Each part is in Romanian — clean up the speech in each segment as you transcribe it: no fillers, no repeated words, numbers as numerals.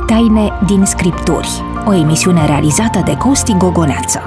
Taine din Scripturi, o emisiune realizată de Costi Gogoneață.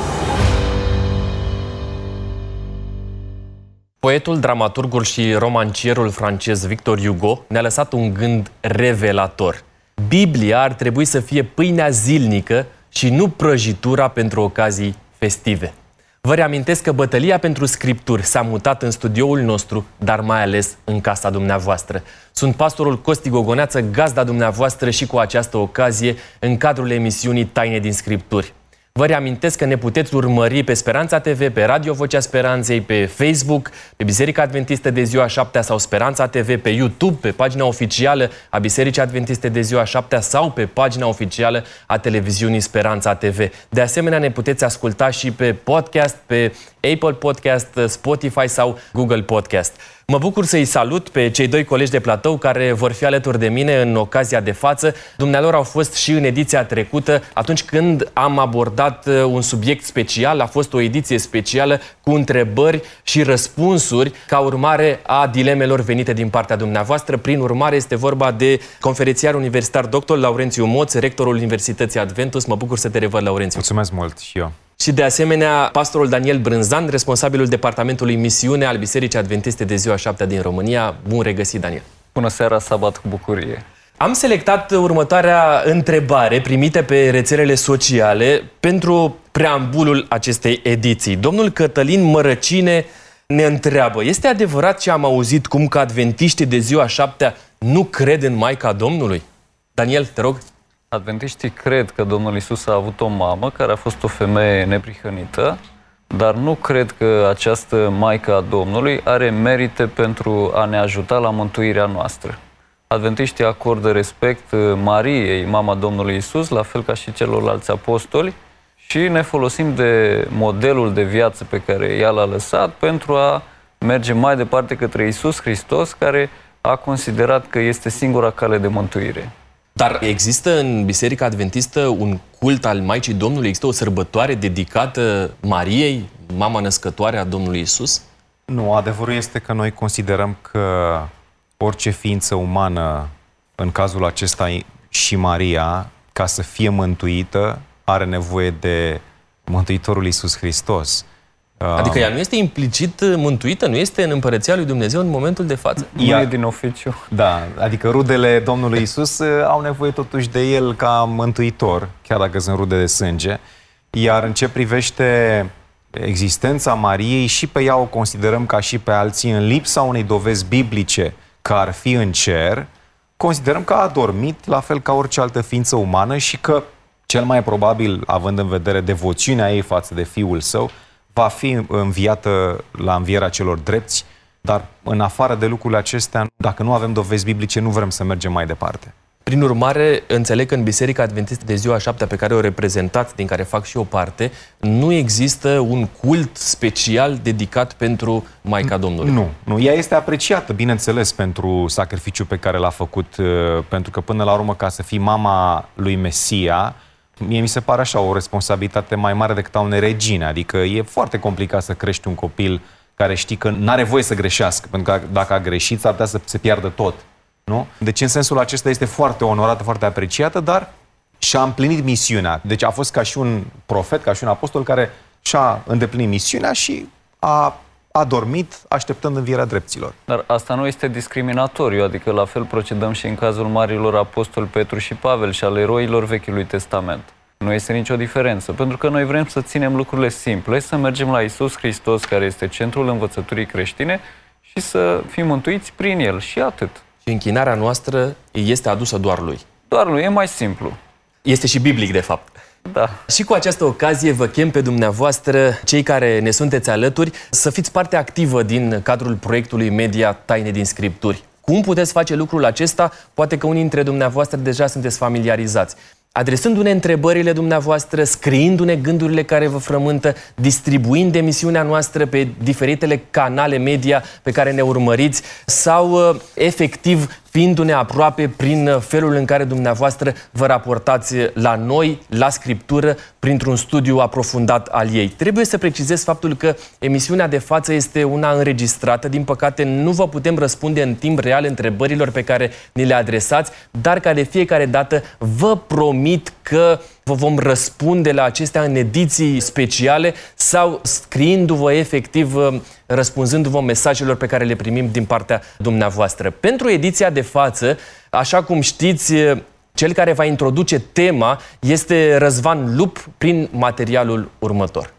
Poetul, dramaturgul și romancierul francez Victor Hugo ne-a lăsat un gând revelator. Biblia ar trebui să fie pâinea zilnică și nu prăjitura pentru ocazii festive. Vă reamintesc că bătălia pentru Scripturi s-a mutat în studioul nostru, dar mai ales în casa dumneavoastră. Sunt pastorul Costi Gogoneață, gazda dumneavoastră și cu această ocazie în cadrul emisiunii Taine din Scripturi. Vă reamintesc că ne puteți urmări pe Speranța TV, pe Radio Vocea Speranței, pe Facebook, pe Biserica Adventistă de Ziua 7 sau Speranța TV, pe YouTube, pe pagina oficială a Bisericii Adventiste de Ziua 7 sau pe pagina oficială a televiziunii Speranța TV. De asemenea, ne puteți asculta și pe podcast, pe Apple Podcast, Spotify sau Google Podcast. Mă bucur să-i salut pe cei doi colegi de platou care vor fi alături de mine în ocazia de față. Dumnealor au fost și în ediția trecută, atunci când am abordat un subiect special. A fost o ediție specială cu întrebări și răspunsuri ca urmare a dilemelor venite din partea dumneavoastră. Prin urmare, este vorba de conferențiar universitar dr. Laurențiu Moț, rectorul Universității Adventus. Mă bucur să te revăd, Laurențiu. Mulțumesc mult și eu. Și de asemenea, pastorul Daniel Brânzan, responsabilul departamentului Misiune al Bisericii Adventiste de Ziua 7 din România. Bun regăsit, Daniel! Bună seara, sabat cu bucurie! Am selectat următoarea întrebare primită pe rețelele sociale pentru preambulul acestei ediții. Domnul Cătălin Mărăcine ne întreabă: este adevărat ce am auzit cum că adventiștii de Ziua 7 nu cred în Maica Domnului? Daniel, te rog. Adventiștii cred că Domnul Iisus a avut o mamă care a fost o femeie neprihănită, dar nu cred că această Maică a Domnului are merite pentru a ne ajuta la mântuirea noastră. Adventiștii acordă respect Mariei, mama Domnului Iisus, la fel ca și celorlalți apostoli, și ne folosim de modelul de viață pe care ea l-a lăsat pentru a merge mai departe către Iisus Hristos, care a considerat că este singura cale de mântuire. Dar există în Biserica Adventistă un cult al Maicii Domnului? Există o sărbătoare dedicată Mariei, mama născătoare a Domnului Iisus? Nu, adevărul este că noi considerăm că orice ființă umană, în cazul acesta și Maria, ca să fie mântuită, are nevoie de Mântuitorul Iisus Hristos. Adică ea nu este implicit mântuită, nu este în Împărăția lui Dumnezeu în momentul de față? Nu e din oficiu. Da, adică rudele Domnului Iisus au nevoie totuși de El ca mântuitor, chiar dacă sunt rude de sânge. Iar în ce privește existența Mariei, și pe ea o considerăm ca și pe alții, în lipsa unei dovezi biblice că ar fi în cer, considerăm că a adormit la fel ca orice altă ființă umană și că cel mai probabil, având în vedere devoțiunea ei față de Fiul Său, va fi înviată la învierea celor drepți, dar în afară de lucrurile acestea, dacă nu avem dovezi biblice, nu vrem să mergem mai departe. Prin urmare, înțeleg că în Biserica Adventistă de Ziua 7 pe care o reprezentați, din care fac și o parte, nu există un cult special dedicat pentru Maica Domnului. Nu. Ea este apreciată, bineînțeles, pentru sacrificiul pe care l-a făcut, pentru că până la urmă, ca să fii mama lui Mesia, mie mi se pare așa o responsabilitate mai mare decât a unei regine. Adică e foarte complicat să crești un copil care știi că n-are voie să greșească, pentru că dacă a greșit s-ar putea să se piardă tot. Nu? Deci în sensul acesta este foarte onorată, foarte apreciată, dar și-a împlinit misiunea. Deci a fost ca și un profet, ca și un apostol care și-a îndeplinit misiunea și a dormit așteptând învierea drepților. Dar asta nu este discriminatoriu, adică la fel procedăm și în cazul marilor apostoli Petru și Pavel și al eroilor Vechiului Testament. Nu este nicio diferență, pentru că noi vrem să ținem lucrurile simple, să mergem la Iisus Hristos, care este centrul învățăturii creștine, și să fim mântuiți prin El, și atât. Și închinarea noastră este adusă doar Lui. Doar Lui, e mai simplu. Este și biblic, de fapt. Da. Și cu această ocazie vă chem pe dumneavoastră, cei care ne sunteți alături, să fiți parte activă din cadrul proiectului media Taine din Scripturi. Cum puteți face lucrul acesta? Poate că unii dintre dumneavoastră deja sunteți familiarizați. Adresându-ne întrebările dumneavoastră, scriindu-ne gândurile care vă frământă, distribuind emisiunea noastră pe diferitele canale media pe care ne urmăriți sau efectiv fiindu-ne aproape prin felul în care dumneavoastră vă raportați la noi, la Scriptură, printr-un studiu aprofundat al ei. Trebuie să precizez faptul că emisiunea de față este una înregistrată. Din păcate, nu vă putem răspunde în timp real întrebărilor pe care ni le adresați, dar ca de fiecare dată vă promit că vă vom răspunde la acestea în ediții speciale sau scriindu-vă efectiv, răspunzându-vă mesajelor pe care le primim din partea dumneavoastră. Pentru ediția de față, așa cum știți, cel care va introduce tema este Răzvan Lup prin materialul următor.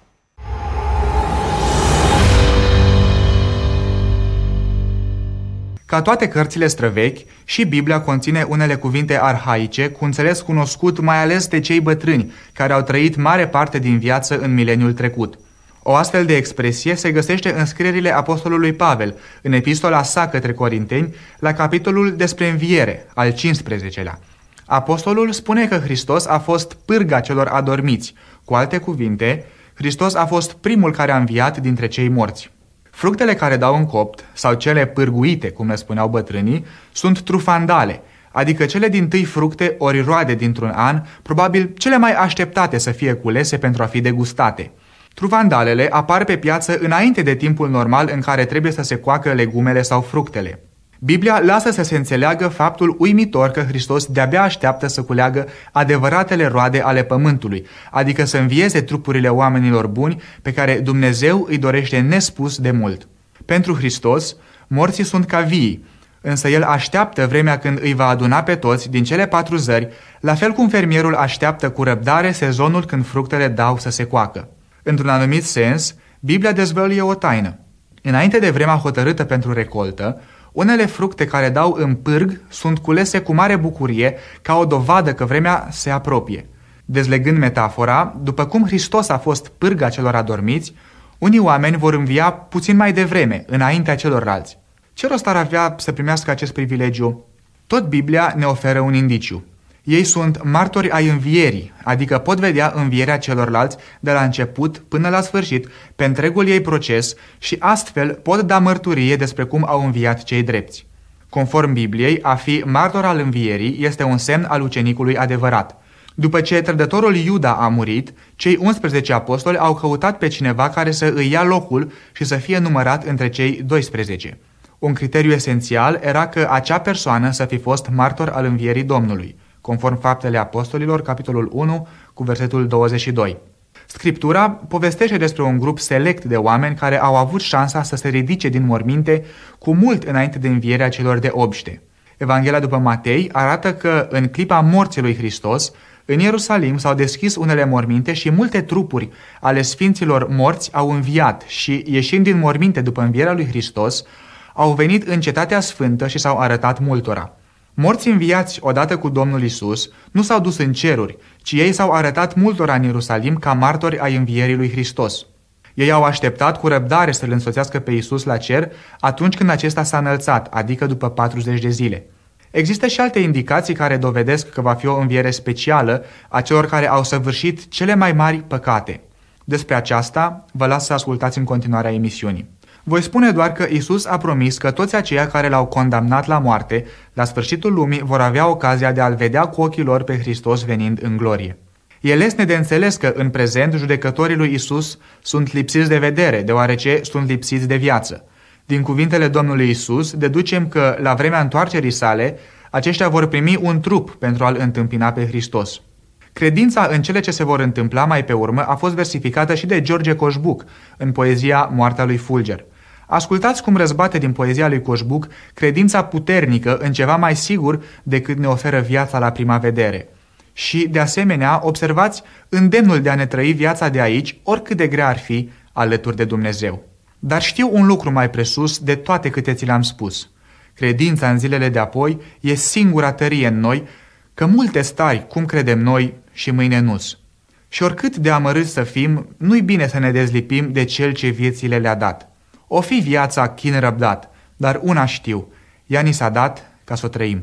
Ca toate cărțile străvechi, și Biblia conține unele cuvinte arhaice cu înțeles cunoscut mai ales de cei bătrâni, care au trăit mare parte din viață în mileniul trecut. O astfel de expresie se găsește în scrierile apostolului Pavel, în epistola sa către Corinteni, la capitolul despre înviere, al 15-lea. Apostolul spune că Hristos a fost pârga celor adormiți. Cu alte cuvinte, Hristos a fost primul care a înviat dintre cei morți. Fructele care dau în copt, sau cele pârguite, cum le spuneau bătrânii, sunt trufandale, adică cele dintâi fructe ori roade dintr-un an, probabil cele mai așteptate să fie culese pentru a fi degustate. Trufandalele apar pe piață înainte de timpul normal în care trebuie să se coacă legumele sau fructele. Biblia lasă să se înțeleagă faptul uimitor că Hristos de-abia așteaptă să culeagă adevăratele roade ale pământului, adică să învieze trupurile oamenilor buni pe care Dumnezeu îi dorește nespus de mult. Pentru Hristos, morții sunt ca vii, însă El așteaptă vremea când îi va aduna pe toți din cele 4 zări, la fel cum fermierul așteaptă cu răbdare sezonul când fructele dau să se coacă. Într-un anumit sens, Biblia dezvăluie o taină. Înainte de vremea hotărâtă pentru recoltă, unele fructe care dau în pârg sunt culese cu mare bucurie ca o dovadă că vremea se apropie. Dezlegând metafora, după cum Hristos a fost pârga celor adormiți, unii oameni vor învia puțin mai devreme, înaintea celorlalți. Ce rost ar avea să primească acest privilegiu? Tot Biblia ne oferă un indiciu. Ei sunt martori ai învierii, adică pot vedea învierea celorlalți de la început până la sfârșit pe întregul ei proces și astfel pot da mărturie despre cum au înviat cei drepți. Conform Bibliei, a fi martor al învierii este un semn al ucenicului adevărat. După ce trădătorul Iuda a murit, cei 11 apostoli au căutat pe cineva care să îi ia locul și să fie numărat între cei 12. Un criteriu esențial era că acea persoană să fi fost martor al învierii Domnului, conform Faptele Apostolilor, capitolul 1, cu versetul 22. Scriptura povestește despre un grup select de oameni care au avut șansa să se ridice din morminte cu mult înainte de învierea celor de obște. Evanghelia după Matei arată că în clipa morții lui Hristos, în Ierusalim s-au deschis unele morminte și multe trupuri ale sfinților morți au înviat și, ieșind din morminte după învierea lui Hristos, au venit în Cetatea Sfântă și s-au arătat multora. Morții înviați odată cu Domnul Isus nu s-au dus în ceruri, ci ei s-au arătat multora în Ierusalim ca martori ai învierii lui Hristos. Ei au așteptat cu răbdare să-L însoțească pe Isus la cer atunci când acesta s-a înălțat, adică după 40 de zile. Există și alte indicații care dovedesc că va fi o înviere specială a celor care au săvârșit cele mai mari păcate. Despre aceasta vă las să ascultați în continuarea emisiunii. Voi spune doar că Isus a promis că toți aceia care l-au condamnat la moarte, la sfârșitul lumii, vor avea ocazia de a-L vedea cu ochii lor pe Hristos venind în glorie. E lesne de înțeles că, în prezent, judecătorii lui Isus sunt lipsiți de vedere, deoarece sunt lipsiți de viață. Din cuvintele Domnului Isus, deducem că, la vremea întoarcerii sale, aceștia vor primi un trup pentru a-L întâmpina pe Hristos. Credința în cele ce se vor întâmpla mai pe urmă a fost versificată și de George Coșbuc în poezia Moartea lui Fulger. Ascultați cum răzbate din poezia lui Coșbuc credința puternică în ceva mai sigur decât ne oferă viața la prima vedere. Și, de asemenea, observați îndemnul de a ne trăi viața de aici, oricât de grea ar fi, alături de Dumnezeu. Dar știu un lucru mai presus de toate câte ți le-am spus. Credința în zilele de apoi e singura tărie în noi, că multe stari, cum credem noi, și mâine nu-s. Și oricât de amărâți să fim, nu-i bine să ne dezlipim de Cel ce viețile le-a dat. O fi viața chin răbdat, dar una știu, ea ni s-a dat ca să o trăim.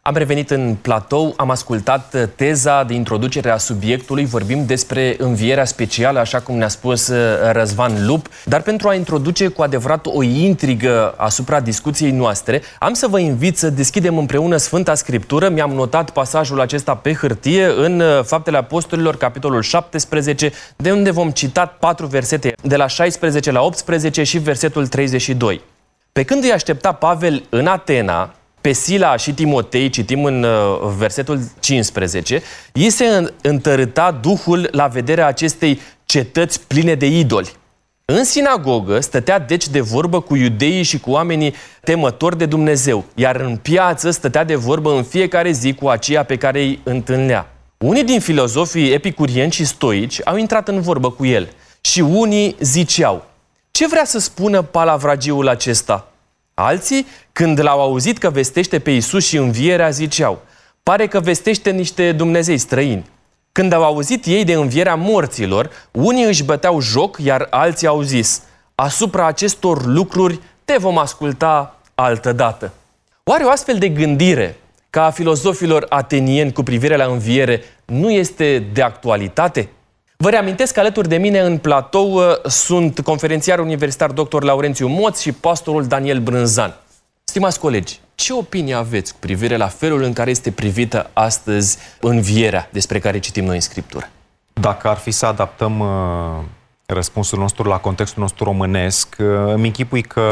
Am revenit în platou, am ascultat teza de introducere a subiectului, vorbim despre învierea specială, așa cum ne-a spus Răzvan Lup, dar pentru a introduce cu adevărat o intrigă asupra discuției noastre, am să vă invit să deschidem împreună Sfânta Scriptură. Mi-am notat pasajul acesta pe hârtie în Faptele Apostolilor, capitolul 17, de unde vom cita 4 versete, de la 16 la 18 și versetul 32. Pe când îi aștepta Pavel în Atena, pe Sila și Timotei, citim în versetul 15, ei se întărâta Duhul la vederea acestei cetăți pline de idoli. În sinagogă stătea deci de vorbă cu iudeii și cu oamenii temători de Dumnezeu, iar în piață stătea de vorbă în fiecare zi cu aceia pe care îi întâlnea. Unii din filozofii epicurieni și stoici au intrat în vorbă cu el și unii ziceau: ce vrea să spună palavragiul acesta? Alții, când l-au auzit că vestește pe Iisus și învierea, ziceau: pare că vestește niște dumnezei străini. Când au auzit ei de învierea morților, unii își băteau joc, iar alții au zis: asupra acestor lucruri te vom asculta altădată. Oare o astfel de gândire, ca a filozofilor atenieni cu privire la înviere, nu este de actualitate? Vă reamintesc că alături de mine în platou sunt conferențiarul universitar dr. Laurențiu Moț și pastorul Daniel Brânzan. Stimați colegi, ce opinie aveți cu privire la felul în care este privită astăzi învierea despre care citim noi în Scriptură? Dacă ar fi să adaptăm răspunsul nostru la contextul nostru românesc, îmi închipui că,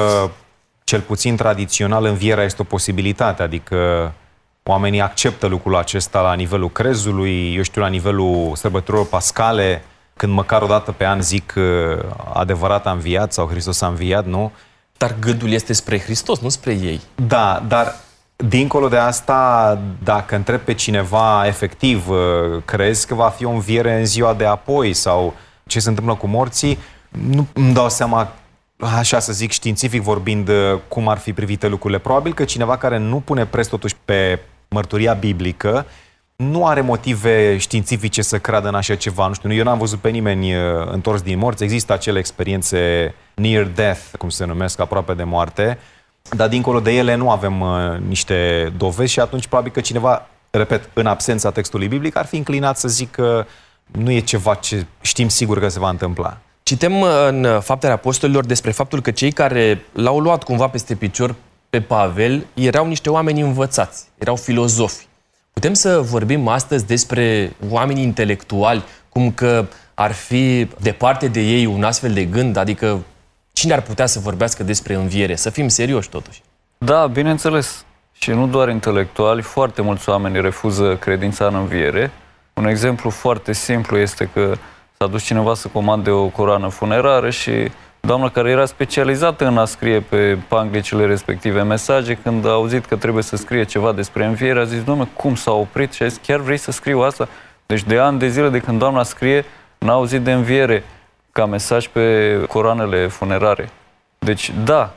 cel puțin tradițional, învierea este o posibilitate, adică oamenii acceptă lucrul acesta la nivelul crezului, eu știu, la nivelul sărbătorilor pascale, când măcar o dată pe an zic adevărat a înviat sau Hristos a înviat, nu? Dar gândul este spre Hristos, nu spre ei. Da, dar dincolo de asta, dacă întreb pe cineva efectiv, crezi că va fi o înviere în ziua de apoi sau ce se întâmplă cu morții, nu îmi dau seama, așa să zic, științific vorbind, cum ar fi privite lucrurile. Probabil că cineva care nu pune preț totuși pe mărturia biblică nu are motive științifice să creadă în așa ceva. Nu știu, eu n-am văzut pe nimeni întors din morți. Există acele experiențe near death, cum se numesc, aproape de moarte, dar dincolo de ele nu avem niște dovezi și atunci probabil că cineva, repet, în absența textului biblic, ar fi înclinat să zică că nu e ceva ce știm sigur că se va întâmpla. Citem în Faptele Apostolilor despre faptul că cei care l-au luat cumva peste picior pe Pavel erau niște oameni învățați, erau filozofi. Putem să vorbim astăzi despre oameni intelectuali, cum că ar fi departe de ei un astfel de gând? Adică cine ar putea să vorbească despre înviere? Să fim serioși totuși. Da, bineînțeles. Și nu doar intelectuali, foarte mulți oameni refuză credința în înviere. Un exemplu foarte simplu este că s-a dus cineva să comande o coroană funerară și doamna care era specializată în a scrie pe panglicile respective mesaje, când a auzit că trebuie să scrie ceva despre înviere, a zis: doamne, cum s-a oprit? Și a zis: chiar vrei să scriu asta? Deci de ani de zile de când doamna scrie, n-a auzit de înviere ca mesaj pe coroanele funerare. Deci da,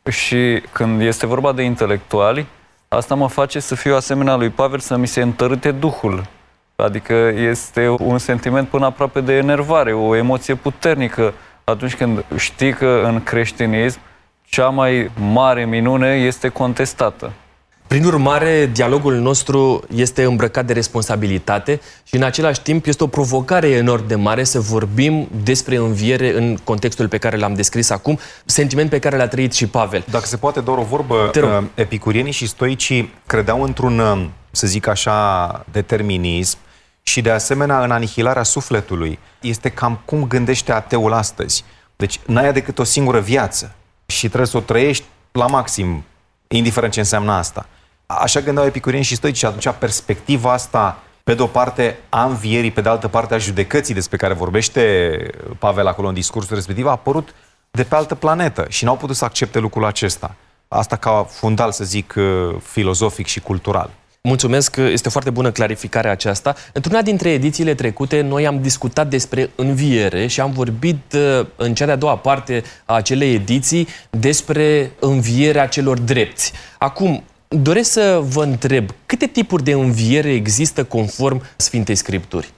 și când este vorba de intelectuali, asta mă face să fiu asemenea lui Pavel, să mi se întărâte Duhul. Adică este un sentiment până aproape de enervare, o emoție puternică atunci când știi că în creștinism cea mai mare minune este contestată. Prin urmare, dialogul nostru este îmbrăcat de responsabilitate și în același timp este o provocare enorm de mare să vorbim despre înviere în contextul pe care l-am descris acum, sentiment pe care l-a trăit și Pavel. Dacă se poate, doar o vorbă, epicurienii și stoicii credeau într-un, să zic așa, determinism și de asemenea în anihilarea sufletului. Este cam cum gândește ateul astăzi. Deci n-ai decât o singură viață și trebuie să o trăiești la maxim, indiferent ce înseamnă asta. Așa gândeau epicurieni și stoici și atunci perspectiva asta, pe de o parte a învierii, pe de altă parte a judecății despre care vorbește Pavel acolo în discursul respectiv, a apărut de pe altă planetă și n-au putut să accepte lucrul acesta. Asta ca fundal, să zic, filozofic și cultural. Mulțumesc, este foarte bună clarificarea aceasta. Într-una dintre edițiile trecute, noi am discutat despre înviere și am vorbit în cea de-a doua parte a acelei ediții despre învierea celor drepți. Acum, doresc să vă întreb, câte tipuri de înviere există conform Sfintei Scripturi?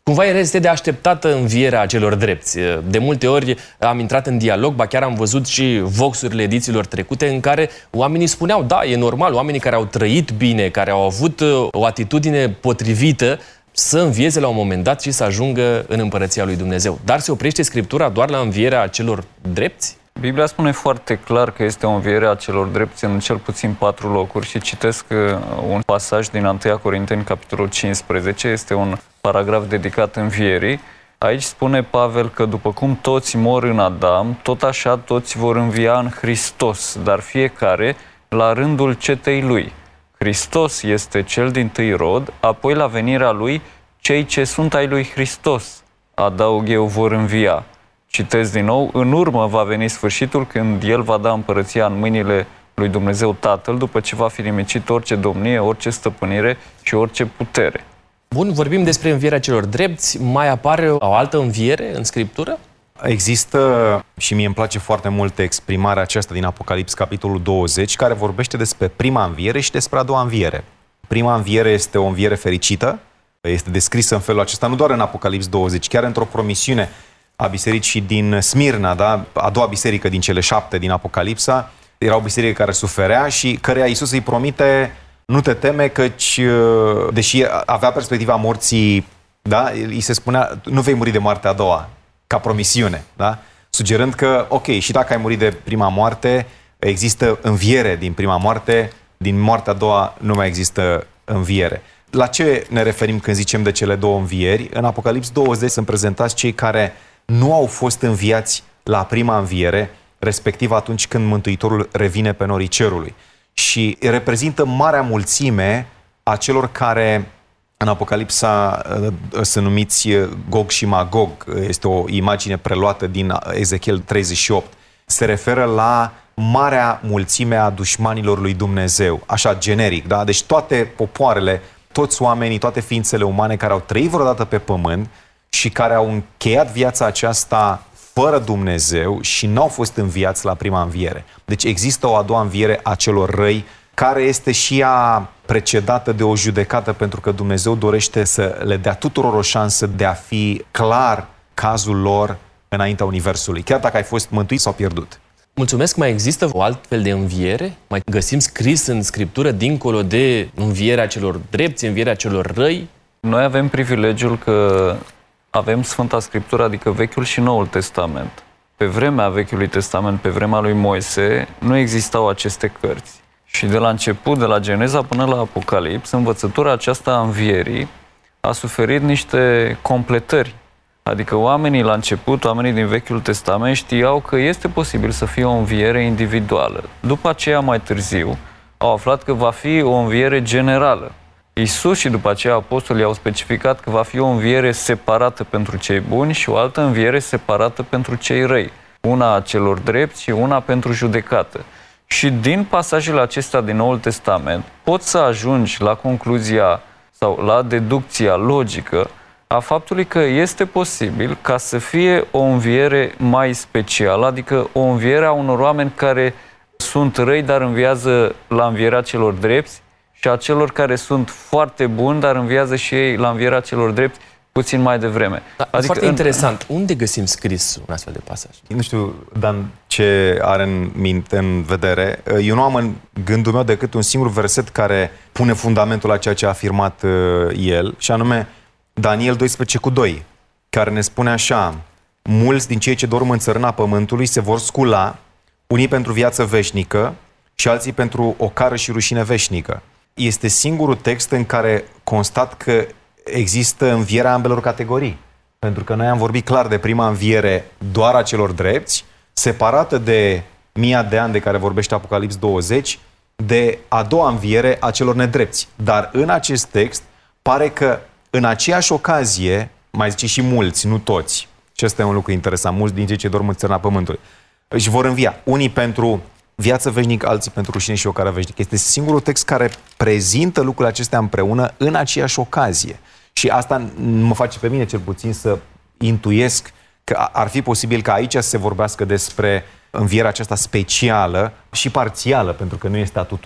Cumva este de așteptată învierea celor drepți. De multe ori am intrat în dialog, ba chiar am văzut și voxurile edițiilor trecute în care oamenii spuneau, da, e normal, oamenii care au trăit bine, care au avut o atitudine potrivită, să învieze la un moment dat și să ajungă în Împărăția lui Dumnezeu. Dar se oprește Scriptura doar la învierea celor drepți? Biblia spune foarte clar că este o înviere a celor drepți în cel puțin 4 locuri și citesc un pasaj din 1 Corinteni, capitolul 15, este un paragraf dedicat învierii. Aici spune Pavel că după cum toți mor în Adam, tot așa toți vor învia în Hristos, dar fiecare la rândul cetei lui. Hristos este cel dintâi rod, apoi la venirea lui, cei ce sunt ai lui Hristos, adaug eu, vor învia. Citez din nou, în urmă va veni sfârșitul când El va da împărăția în mâinile lui Dumnezeu Tatăl, după ce va fi nimicit orice domnie, orice stăpânire și orice putere. Bun, vorbim despre învierea celor drepți. Mai apare o altă înviere în Scriptură? Există, și mie îmi place foarte mult exprimarea aceasta din Apocalips, capitolul 20, care vorbește despre prima înviere și despre a doua înviere. Prima înviere este o înviere fericită, este descrisă în felul acesta, nu doar în Apocalips 20, chiar într-o promisiune a bisericii din Smirna, da? A doua biserică din cele 7 din Apocalipsa. Era o biserică care suferea și căreia Iisus îi promite, nu te teme, căci, deși avea perspectiva morții, da? Îi se spunea, nu vei muri de moartea a doua, ca promisiune, da? Sugerând că, ok, și dacă ai murit de prima moarte, există înviere din prima moarte, din moartea a doua nu mai există înviere. La ce ne referim când zicem de cele două învieri? În Apocalips 20 sunt prezentați cei care nu au fost înviați la prima înviere, respectiv atunci când Mântuitorul revine pe norii cerului. Și reprezintă marea mulțime a celor care în Apocalipsa sunt numiți Gog și Magog. Este o imagine preluată din Ezechiel 38. Se referă la marea mulțime a dușmanilor lui Dumnezeu, așa generic, da? Deci toate popoarele, toți oamenii, toate ființele umane care au trăit vreodată pe pământ și care au încheiat viața aceasta fără Dumnezeu și n-au fost înviați la prima înviere. Deci există o a doua înviere a celor răi, care este și ea precedată de o judecată, pentru că Dumnezeu dorește să le dea tuturor o șansă de a fi clar cazul lor înaintea Universului, chiar dacă ai fost mântuit sau pierdut. Mulțumesc. Mai există o altfel de înviere? Mai găsim scris în Scriptură, dincolo de învierea celor drepți, învierea celor răi? Noi avem privilegiul că avem Sfânta Scriptură, adică Vechiul și Noul Testament. Pe vremea Vechiului Testament, pe vremea lui Moise, nu existau aceste cărți. Și de la început, de la Geneza până la Apocalips, învățătura aceasta a învierii a suferit niște completări. Adică oamenii la început, oamenii din Vechiul Testament știau că este posibil să fie o înviere individuală. După aceea, mai târziu, au aflat că va fi o înviere generală. Iisus și după aceea apostolii au specificat că va fi o înviere separată pentru cei buni și o altă înviere separată pentru cei răi. Una a celor drepți și una pentru judecată. Și din pasajele acestea din Noul Testament poți să ajungi la concluzia sau la deducția logică a faptului că este posibil ca să fie o înviere mai specială, adică o înviere a unor oameni care sunt răi, dar înviază la învierea celor drepți, și a celor care sunt foarte buni, dar înviază și ei la învierea celor drepți puțin mai devreme. Adică foarte interesant. Unde găsim scris un astfel de pasaj? Nu știu, Dan, ce are în minte, în vedere. Eu nu am în gândul meu decât un singur verset care pune fundamentul la ceea ce a afirmat el, și anume Daniel 12:2, care ne spune așa: mulți din cei ce dorm în țărâna pământului se vor scula, unii pentru viață veșnică și alții pentru ocară și rușine veșnică. Este singurul text în care constat că există învierea ambelor categorii. Pentru că noi am vorbit clar de prima înviere doar a celor drepți, separată de 1000 de ani de care vorbește Apocalips 20, de a doua înviere a celor nedrepți. Dar în acest text pare că în aceeași ocazie, mai zice și mulți, nu toți, și ăsta e un lucru interesant, mulți din cei ce dorm în țărâna pământului, își vor învia. Unii pentru viață veșnică, alții pentru rușine și ocară veșnică. Este singurul text care prezintă lucrurile acestea împreună în aceeași ocazie. Și asta mă face pe mine cel puțin să intuiesc că ar fi posibil ca aici să se vorbească despre învierea aceasta specială și parțială, pentru că nu este a tuturor.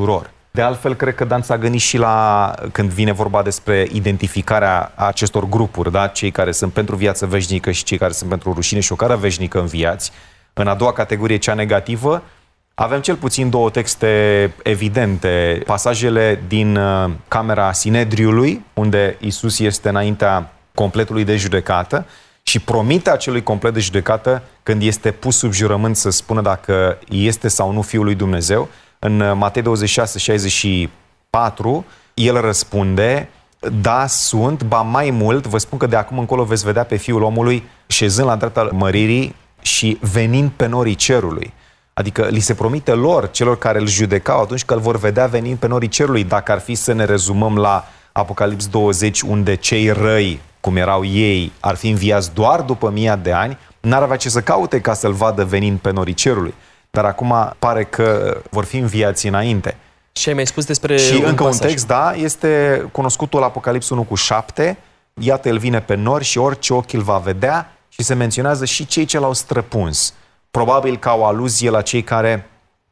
De altfel, cred că Dan s-a gândit și la, când vine vorba despre identificarea acestor grupuri, da? Cei care sunt pentru viață veșnică și cei care sunt pentru rușine și ocară veșnică înviați. În a doua categorie, cea negativă, avem cel puțin două texte evidente. Pasajele din camera Sinedriului, unde Iisus este înaintea completului de judecată și promite acelui complet de judecată când este pus sub jurământ să spună dacă este sau nu Fiul lui Dumnezeu. În Matei 26:64, el răspunde: da, sunt, ba mai mult, vă spun că de acum încolo veți vedea pe Fiul omului șezând la dreapta măririi și venind pe norii cerului. Adică li se promite lor, celor care îl judecau, atunci că îl vor vedea venind pe norii cerului. Dacă ar fi să ne rezumăm la Apocalips 20, unde cei răi, cum erau ei, ar fi înviați doar după 1000 de ani, n-ar avea ce să caute ca să-l vadă venind pe norii cerului. Dar acum pare că vor fi înviați înainte. Și ai mai spus despre și încă pasaj. un text, da, este cunoscutul Apocalips 1:7. Iată, el vine pe nori și orice ochi îl va vedea, și se menționează și cei ce l-au străpuns. Probabil ca o aluzie la cei care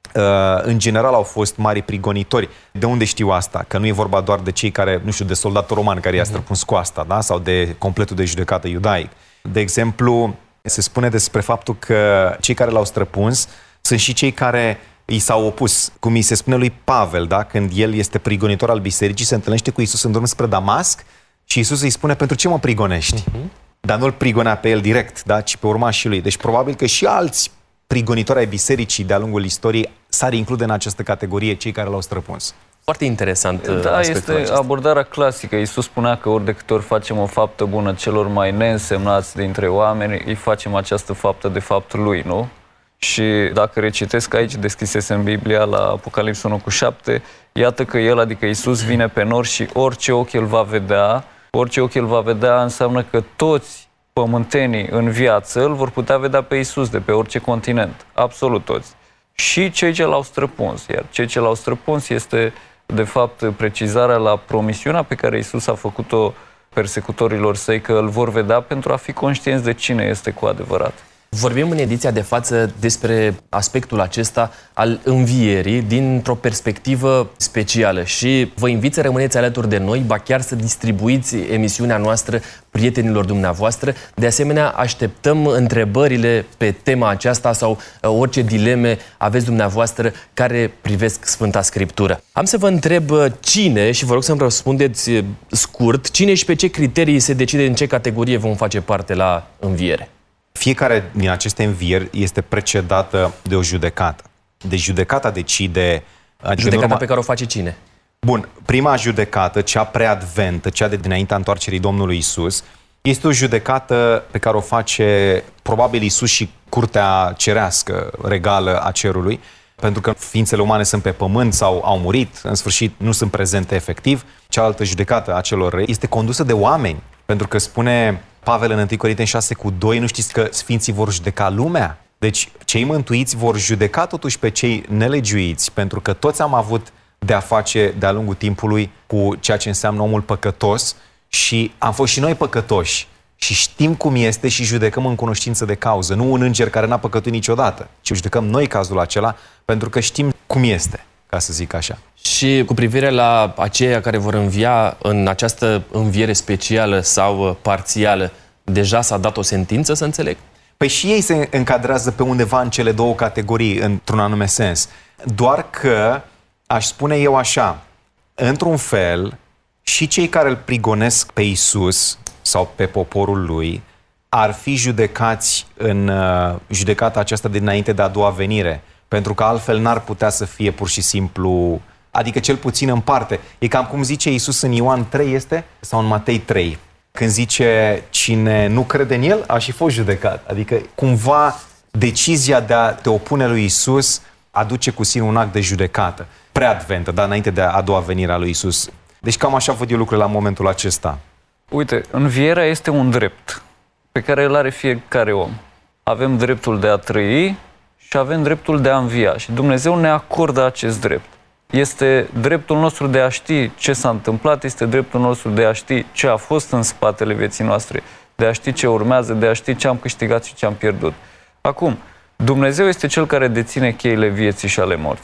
în general au fost mari prigonitori. De unde știu asta? Că nu e vorba doar de cei care, nu știu, de soldatul roman care i-a străpuns coasta, da? Sau de completul de judecată iudaic. De exemplu, se spune despre faptul că cei care l-au străpuns sunt și cei care i s-au opus. Cum îi se spune lui Pavel, da? Când el este prigonitor al bisericii, se întâlnește cu Iisus în drum spre Damasc și Iisus îi spune: pentru ce mă prigonești? Dar nu-l prigonea pe el direct, da? Ci pe urmașii lui. Deci probabil că și alți prigonitori ai bisericii de-a lungul istoriei s-ar include în această categorie, cei care l-au străpuns. Foarte interesant. Da, este acesta. abordarea clasică. Iisus spunea că ori de câte ori facem o faptă bună celor mai neînsemnați dintre oameni, îi facem această faptă de fapt lui, nu? Și dacă recitesc aici, deschisesem Biblia la Apocalips 1:7, iată că el, adică Iisus, vine pe nori și orice ochi îl va vedea. Orice ochi îl va vedea înseamnă că toți pământenii în viață îl vor putea vedea pe Iisus de pe orice continent. Absolut toți. Și cei ce l-au străpuns. Iar cei ce l-au străpuns este, de fapt, precizarea la promisiunea pe care Iisus a făcut-o persecutorilor săi, că îl vor vedea pentru a fi conștienți de cine este cu adevărat. Vorbim în ediția de față despre aspectul acesta al învierii dintr-o perspectivă specială și vă invit să rămâneți alături de noi, ba chiar să distribuiți emisiunea noastră prietenilor dumneavoastră. De asemenea, așteptăm întrebările pe tema aceasta sau orice dileme aveți dumneavoastră care privesc Sfânta Scriptură. Am să vă întreb cine, și vă rog să-mi răspundeți scurt, cine și pe ce criterii se decide în ce categorie vom face parte la înviere? Fiecare din aceste învieri este precedată de o judecată. Deci judecata decide... Judecata pe care o face cine? Bun, prima judecată, cea preadventă, cea de dinaintea întoarcerii Domnului Iisus, este o judecată pe care o face probabil Iisus și curtea cerească, regală a cerului, pentru că ființele umane sunt pe pământ sau au murit, în sfârșit nu sunt prezente efectiv. Cealaltă judecată a celor răi este condusă de oameni, pentru că spune Pavel în 1 Corinteni 6:2, nu știți că sfinții vor judeca lumea? Deci cei mântuiți vor judeca totuși pe cei nelegiuiți, pentru că toți am avut de-a face de-a lungul timpului cu ceea ce înseamnă omul păcătos și am fost și noi păcătoși și știm cum este și judecăm în cunoștință de cauză. Nu un înger care n-a păcătuit niciodată, ci judecăm noi cazul acela pentru că știm cum este, ca să zic așa. Și cu privire la aceia care vor învia în această înviere specială sau parțială, deja s-a dat o sentință, să înțeleg? Păi și ei se încadrează pe undeva în cele două categorii, într-un anume sens. Doar că, aș spune eu așa, într-un fel, și cei care îl prigonesc pe Iisus sau pe poporul lui ar fi judecați în judecata aceasta dinainte de a doua venire, pentru că altfel n-ar putea să fie pur și simplu, adică cel puțin în parte. E cam cum zice Iisus în Ioan 3, este? Sau în Matei 3, când zice cine nu crede în el a și fost judecat. Adică cumva decizia de a te opune lui Iisus aduce cu sine un act de judecată preadventă, dar înainte de a doua venire a lui Iisus. Deci cam așa văd eu lucrurile la momentul acesta. Uite, învierea este un drept pe care îl are fiecare om. Avem dreptul de a trăi și avem dreptul de a învia. Și Dumnezeu ne acordă acest drept. Este dreptul nostru de a ști ce s-a întâmplat, este dreptul nostru de a ști ce a fost în spatele vieții noastre, de a ști ce urmează, de a ști ce am câștigat și ce am pierdut. Acum, Dumnezeu este Cel care deține cheile vieții și ale morții.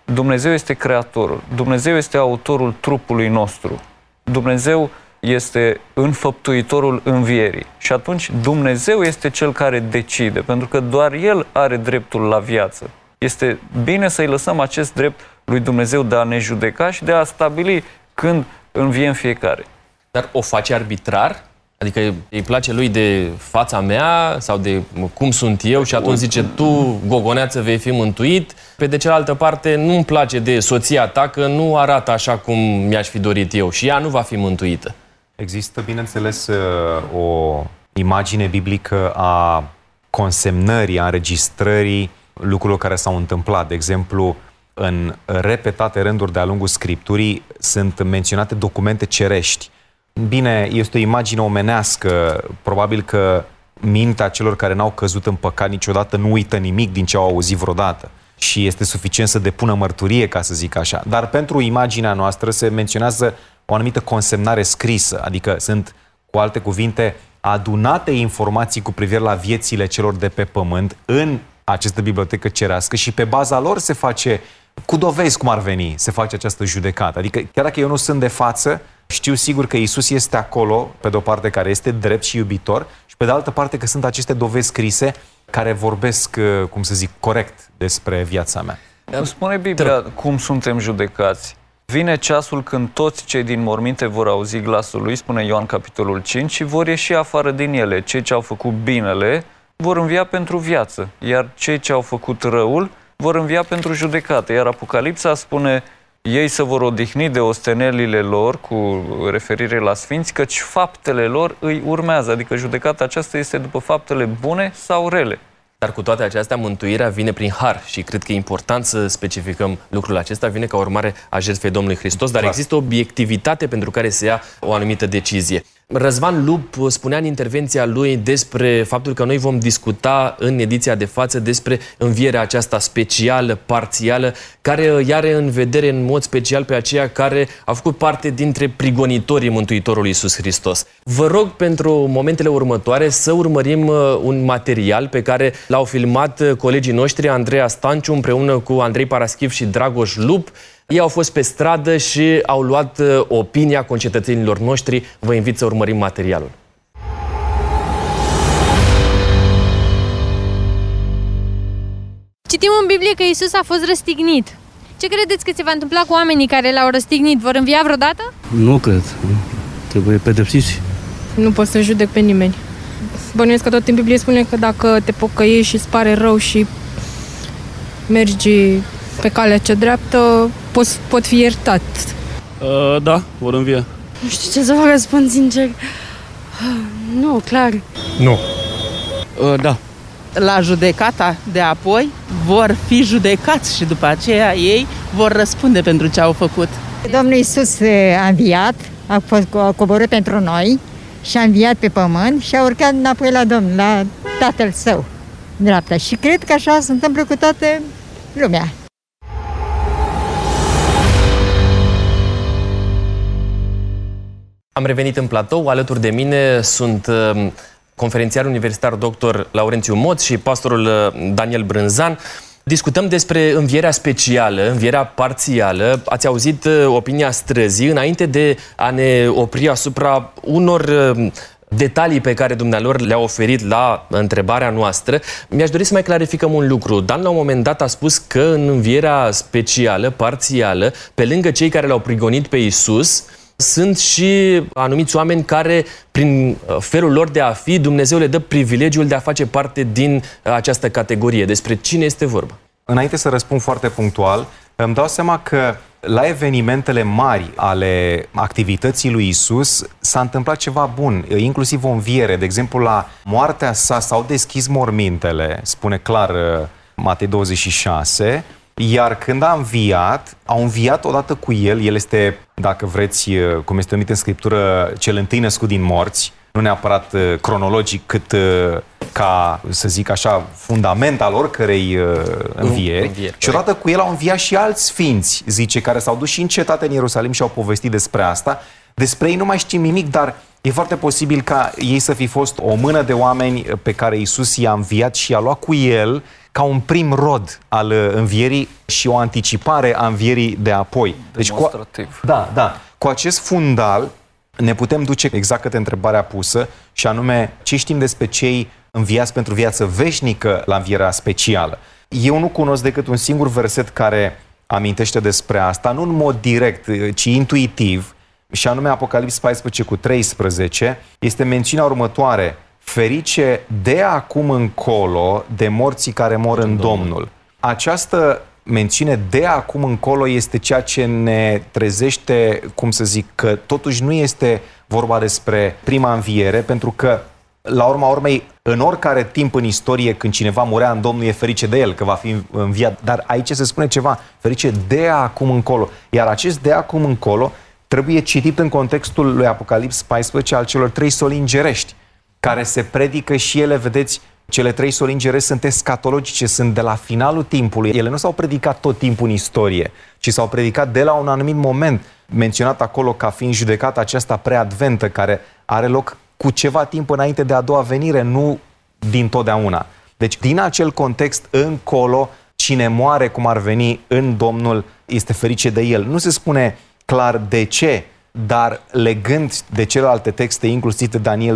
Dumnezeu este creatorul, Dumnezeu este autorul trupului nostru, Dumnezeu este înfăptuitorul învierii. Și atunci Dumnezeu este cel care decide, pentru că doar El are dreptul la viață. Este bine să-i lăsăm acest drept lui Dumnezeu de a ne judeca și de a stabili când înviem fiecare. Dar o face arbitrar? Adică îi place lui de fața mea sau de cum sunt eu și atunci zice tu, gogoneață, vei fi mântuit. Pe de cealaltă parte nu-mi place de soția ta că nu arată așa cum mi-aș fi dorit eu și ea nu va fi mântuită. Există, bineînțeles, o imagine biblică a consemnării, a înregistrării lucrurilor care s-au întâmplat. De exemplu, în repetate rânduri de-a lungul Scripturii sunt menționate documente cerești. Bine, este o imagine omenească, probabil că mintea celor care n-au căzut în păcat niciodată nu uită nimic din ce au auzit vreodată și este suficient să depună mărturie, ca să zic așa. Dar pentru imaginea noastră se menționează o anumită consemnare scrisă, adică sunt, cu alte cuvinte, adunate informații cu privire la viețile celor de pe pământ în această bibliotecă cerească și pe baza lor se face, cu dovezi cum ar veni, se face această judecată. Adică chiar dacă eu nu sunt de față, știu sigur că Iisus este acolo, pe de-o parte care este drept și iubitor și pe de altă parte că sunt aceste dovezi scrise care vorbesc, cum să zic, corect despre viața mea. Spune Biblia cum suntem judecați. Vine ceasul când toți cei din morminte vor auzi glasul lui, spune Ioan capitolul 5, și vor ieși afară din ele. Cei ce au făcut binele vor învia pentru viață, iar cei ce au făcut răul vor învia pentru judecată. Iar Apocalipsa spune, ei se vor odihni de ostenelile lor, cu referire la sfinți, căci faptele lor îi urmează. Adică judecata aceasta este după faptele bune sau rele. Dar cu toate acestea, mântuirea vine prin har și cred că e important să specificăm lucrul acesta. Vine ca urmare a jertfei Domnului Hristos, dar există obiectivitate pentru care se ia o anumită decizie. Răzvan Lup spunea în intervenția lui despre faptul că noi vom discuta în ediția de față despre învierea aceasta specială, parțială, care îi are în vedere în mod special pe aceia care au făcut parte dintre prigonitorii Mântuitorului Iisus Hristos. Vă rog pentru momentele următoare să urmărim un material pe care l-au filmat colegii noștri, Andreea Stanciu împreună cu Andrei Paraschiv și Dragoș Lup. Ei au fost pe stradă și au luat opinia concetățenilor noștri. Vă invit să urmărim materialul. Citim în Biblie că Iisus a fost răstignit. Ce credeți că se va întâmpla cu oamenii care l-au răstignit? Vor învia vreodată? Nu cred. Trebuie pedepsiți. Nu pot să judec pe nimeni. Bănuiesc că tot în Biblie spune că dacă te pocăiești și îți pare rău și mergi pe calea cea dreaptă, pot fi iertat. Da, vor învia. Nu știu ce să vă răspund sincer. Nu, clar. Nu. Da. La judecata de apoi vor fi judecați și după aceea ei vor răspunde pentru ce au făcut. Domnul Iisus a înviat, a fost coborât pentru noi și a înviat pe pământ și a urcat înapoi la Domnul, la Tatăl Său, dreapta. Și cred că așa se întâmplă cu toată lumea. Am revenit în platou, alături de mine sunt conferențiar universitar dr. Laurențiu Moț și pastorul Daniel Brânzan. Discutăm despre învierea specială, învierea parțială. Ați auzit opinia străzii. Înainte de a ne opri asupra unor detalii pe care dumnealor le-a oferit la întrebarea noastră, mi-aș dori să mai clarificăm un lucru. Dan la un moment dat a spus că în învierea specială, parțială, pe lângă cei care l-au prigonit pe Iisus, sunt și anumiți oameni care, prin felul lor de a fi, Dumnezeu le dă privilegiul de a face parte din această categorie. Despre cine este vorba? Înainte să răspund foarte punctual, îmi dau seama că la evenimentele mari ale activității lui Isus s-a întâmplat ceva bun, inclusiv o înviere. De exemplu, la moartea sa s-au deschis mormintele, spune clar Matei 26, iar când a înviat, au înviat odată cu el. El este, dacă vreți, cum este numit în Scriptură, cel întâi născut din morți, nu neapărat cronologic, cât ca, să zic așa, fundament al oricărei învieri. Și odată cu el au înviat și alți sfinți, zice, care s-au dus și în cetate în Ierusalim și au povestit despre asta. Despre ei nu mai știm nimic, dar E foarte posibil ca ei să fi fost o mână de oameni pe care Iisus i-a înviat și i-a luat cu el ca un prim rod al învierii și o anticipare a învierii de apoi. Deci cu acest fundal ne putem duce exact către întrebarea pusă, și anume, ce știm despre cei înviați pentru viață veșnică la învierea specială? Eu nu cunosc decât un singur verset care amintește despre asta, nu în mod direct, ci intuitiv, și anume Apocalips 14:13, este mențiunea următoare: ferice de acum încolo de morții care mor în Domnul. Această mențiune de acum încolo este ceea ce ne trezește, cum să zic, că totuși nu este vorba despre prima înviere, pentru că la urma urmei, în oricare timp în istorie, când cineva murea în Domnul, e ferice de el, că va fi înviat. Dar aici se spune ceva, ferice de acum încolo. Iar acest de acum încolo trebuie citit în contextul lui Apocalips 14 al celor 3 soli îngerești, care se predică și ele, vedeți, cele 3 soli îngerești sunt escatologice, sunt de la finalul timpului. Ele nu s-au predicat tot timpul în istorie, ci s-au predicat de la un anumit moment, menționat acolo ca fiind judecata aceasta preadventă, care are loc cu ceva timp înainte de a doua venire, nu din totdeauna. Deci, din acel context încolo, cine moare cum ar veni în Domnul este ferice de el. Nu se spune clar de ce, dar legând de celelalte texte, inclusiv de Daniel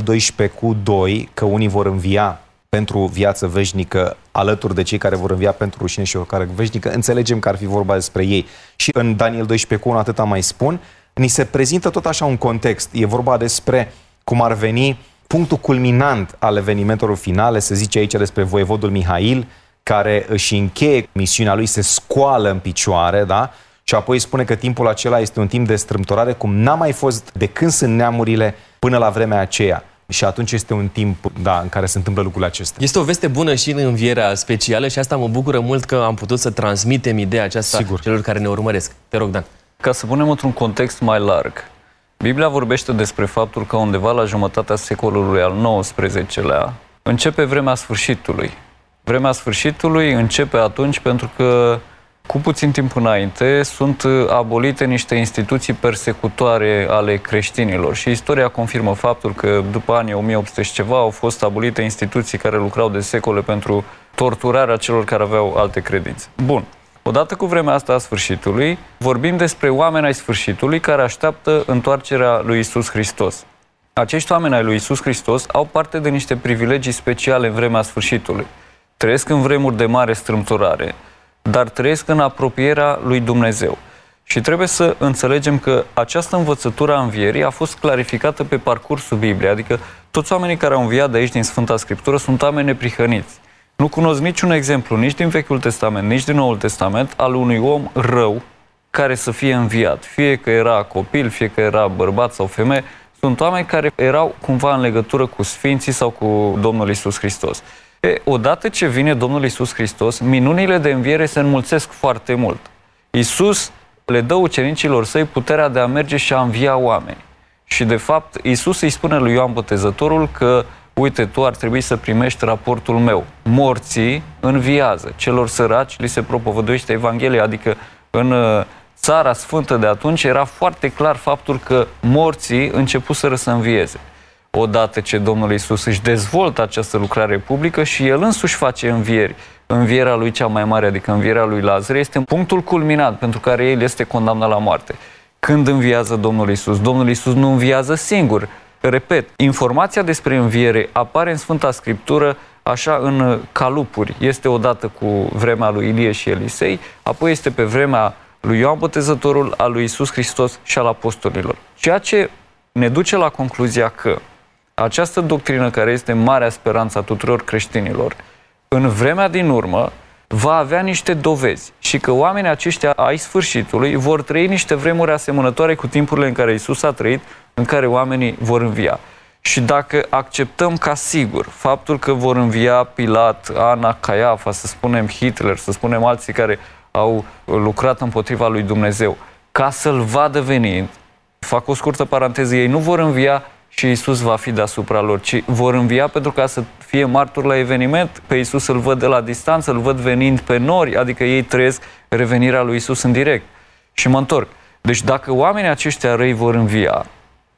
12:2, că unii vor învia pentru viață veșnică alături de cei care vor învia pentru rușine și ocare veșnică, înțelegem că ar fi vorba despre ei. Și în Daniel 12:1, atâta mai spun, ni se prezintă tot așa un context. E vorba despre cum ar veni punctul culminant al evenimentelor finale, se zice aici despre voievodul Mihail, care își încheie misiunea lui, se scoală în picioare, da? Și apoi spune că timpul acela este un timp de strâmtorare cum n-a mai fost de când sunt neamurile până la vremea aceea. Și atunci este un timp, da, în care se întâmplă lucrurile acestea. Este o veste bună și în învierea specială și asta mă bucură mult că am putut să transmitem ideea aceasta celor care ne urmăresc. Te rog, Dan. Ca să punem într-un context mai larg, Biblia vorbește despre faptul că undeva la jumătatea secolului al XIX-lea începe vremea sfârșitului. Vremea sfârșitului începe atunci pentru că cu puțin timp înainte sunt abolite niște instituții persecutoare ale creștinilor și istoria confirmă faptul că după anii 1800 și ceva au fost abolite instituții care lucrau de secole pentru torturarea celor care aveau alte credințe. Bun. Odată cu vremea asta a sfârșitului, vorbim despre oameni ai sfârșitului care așteaptă întoarcerea lui Iisus Hristos. Acești oameni ai lui Iisus Hristos au parte de niște privilegii speciale în vremea sfârșitului. Trăiesc în vremuri de mare strâmtorare, dar trăiesc în apropierea lui Dumnezeu. Și trebuie să înțelegem că această învățătură a învierii a fost clarificată pe parcursul Bibliei, adică toți oamenii care au înviat de aici din Sfânta Scriptură sunt oameni neprihăniți. Nu cunosc niciun exemplu, nici din Vechiul Testament, nici din Noul Testament, al unui om rău care să fie înviat. Fie că era copil, fie că era bărbat sau femeie, sunt oameni care erau cumva în legătură cu Sfinții sau cu Domnul Iisus Hristos. Odată ce vine Domnul Iisus Hristos, minunile de înviere se înmulțesc foarte mult. Iisus le dă ucenicilor săi puterea de a merge și a învia oameni. Și de fapt, Iisus îi spune lui Ioan Botezătorul că uite, tu ar trebui să primești raportul meu. Morții înviază. Celor săraci li se propovăduiește Evanghelia, adică în țara sfântă de atunci era foarte clar faptul că morții începuseră să învieze. Odată ce Domnul Iisus își dezvoltă această lucrare publică și El însuși face învieri. Învierea lui cea mai mare, adică învierea lui Lazar, este punctul culminant pentru care El este condamnat la moarte. Când înviază Domnul Iisus? Domnul Iisus nu înviază singur. Repet, informația despre înviere apare în Sfânta Scriptură așa în calupuri. Este odată cu vremea lui Ilie și Elisei, apoi este pe vremea lui Ioan Botezătorul, al lui Iisus Hristos și al apostolilor. Ceea ce ne duce la concluzia că această doctrină, care este marea speranță a tuturor creștinilor, în vremea din urmă va avea niște dovezi și că oamenii aceștia ai sfârșitului vor trăi niște vremuri asemănătoare cu timpurile în care Iisus a trăit, în care oamenii vor învia. Și dacă acceptăm ca sigur faptul că vor învia Pilat, Ana, Caiafa, să spunem Hitler, să spunem alții care au lucrat împotriva lui Dumnezeu, ca să-L vadă venind, fac o scurtă paranteză, ei nu vor învia și Iisus va fi deasupra lor, ci vor învia pentru ca să fie martori la eveniment. Pe Iisus îl văd de la distanță, îl văd venind pe nori, adică ei trăiesc revenirea lui Iisus în direct. Și mă întorc. Deci dacă oamenii aceștia răi vor învia,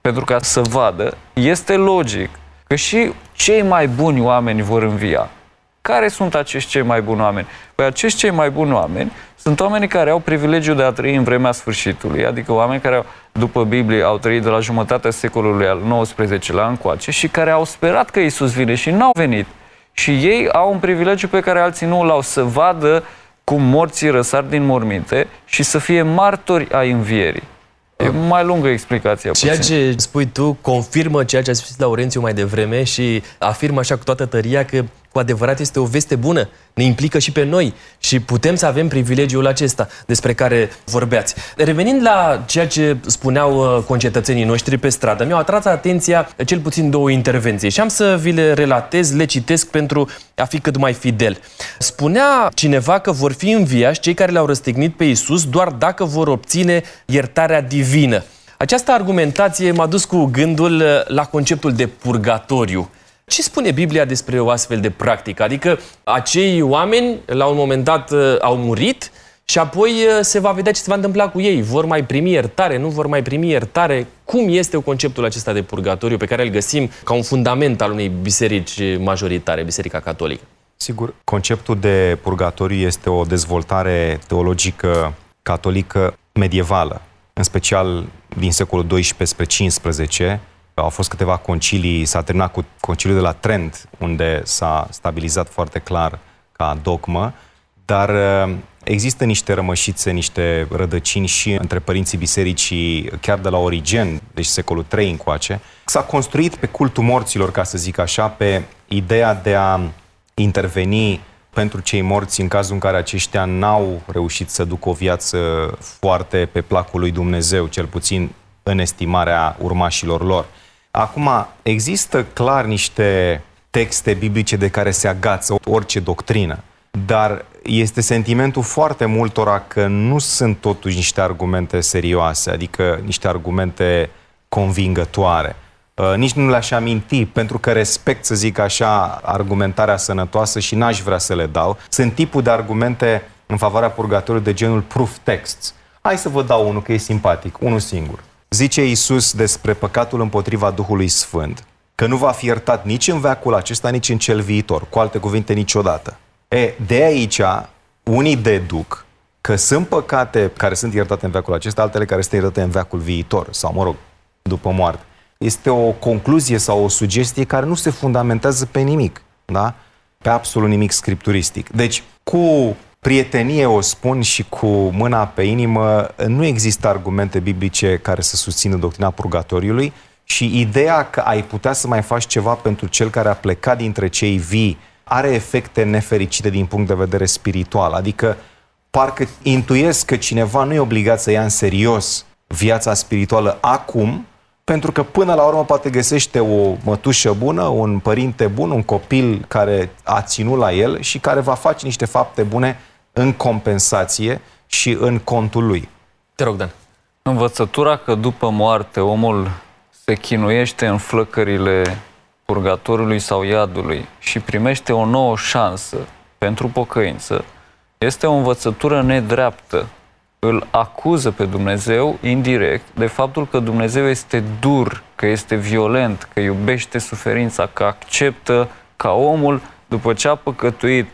pentru ca să vadă, este logic că și cei mai buni oameni vor învia. Care sunt acești cei mai buni oameni? Păi acești cei mai buni oameni sunt oamenii care au privilegiul de a trăi în vremea sfârșitului, adică oameni care, după Biblie, au trăit de la jumătatea secolului al XIX-lea încoace și care au sperat că Iisus vine și n-au venit. Și ei au un privilegiu pe care alții nu l-au, să vadă cum morții răsar din morminte și să fie martori ai învierii. E mai lungă explicația. Ceea ce spui tu confirmă ceea ce a spus Laurențiu mai devreme și afirmă așa cu toată tăria că cu adevărat este o veste bună, ne implică și pe noi și putem să avem privilegiul acesta despre care vorbeați. Revenind la ceea ce spuneau concetățenii noștri pe stradă, mi-au atras atenția cel puțin două intervenții și am să vi le relatez, le citesc pentru a fi cât mai fidel. Spunea cineva că vor fi înviați cei care l-au răstignit pe Iisus doar dacă vor obține iertarea divină. Această argumentație m-a dus cu gândul la conceptul de purgatoriu. Ce spune Biblia despre o astfel de practică? Adică acei oameni la un moment dat au murit și apoi se va vedea ce se va întâmpla cu ei. Vor mai primi iertare, nu vor mai primi iertare? Cum este conceptul acesta de purgatoriu pe care îl găsim ca un fundament al unei biserici majoritare, Biserica Catolică? Sigur, conceptul de purgatoriu este o dezvoltare teologică catolică medievală, în special din secolul XII spre XV. Au fost câteva concilii, s-a terminat cu conciliul de la Trent, unde s-a stabilizat foarte clar ca dogmă, dar există niște rămășițe, niște rădăcini și între părinții bisericii, chiar de la Origen, deci secolul III încoace. S-a construit pe cultul morților, ca să zic așa, pe ideea de a interveni pentru cei morți în cazul în care aceștia n-au reușit să ducă o viață foarte pe placul lui Dumnezeu, cel puțin în estimarea urmașilor lor. Acum, există clar niște texte biblice de care se agață orice doctrină, dar este sentimentul foarte multora că nu sunt totuși niște argumente serioase, adică niște argumente convingătoare. Nici nu le-aș aminti, pentru că respect, să zic așa, argumentarea sănătoasă și n-aș vrea să le dau. Sunt tipul de argumente în favoarea purgatoriului de genul proof texts. Hai să vă dau unul, că e simpatic, unul singur. Zice Iisus despre păcatul împotriva Duhului Sfânt, că nu va fi iertat nici în veacul acesta, nici în cel viitor. Cu alte cuvinte, niciodată. De aici, unii deduc că sunt păcate care sunt iertate în veacul acesta, altele care sunt iertate în veacul viitor, sau, mă rog, după moarte. Este o concluzie sau o sugestie care nu se fundamentează pe nimic, da? Pe absolut nimic scripturistic. Deci, cu prietenie o spun și cu mâna pe inimă, nu există argumente biblice care să susțină doctrina purgatoriului și ideea că ai putea să mai faci ceva pentru cel care a plecat dintre cei vii are efecte nefericite din punct de vedere spiritual. Adică parcă intuiesc că cineva nu e obligat să ia în serios viața spirituală acum, pentru că până la urmă poate găsește o mătușă bună, un părinte bun, un copil care a ținut la el și care va face niște fapte bune în compensație și în contul lui. Te rog, Dan. Învățătura că după moarte omul se chinuiește în flăcările purgatorului sau iadului și primește o nouă șansă pentru pocăință, este o învățătură nedreaptă. Îl acuză pe Dumnezeu indirect de faptul că Dumnezeu este dur, că este violent, că iubește suferința, că acceptă ca omul, după ce a păcătuit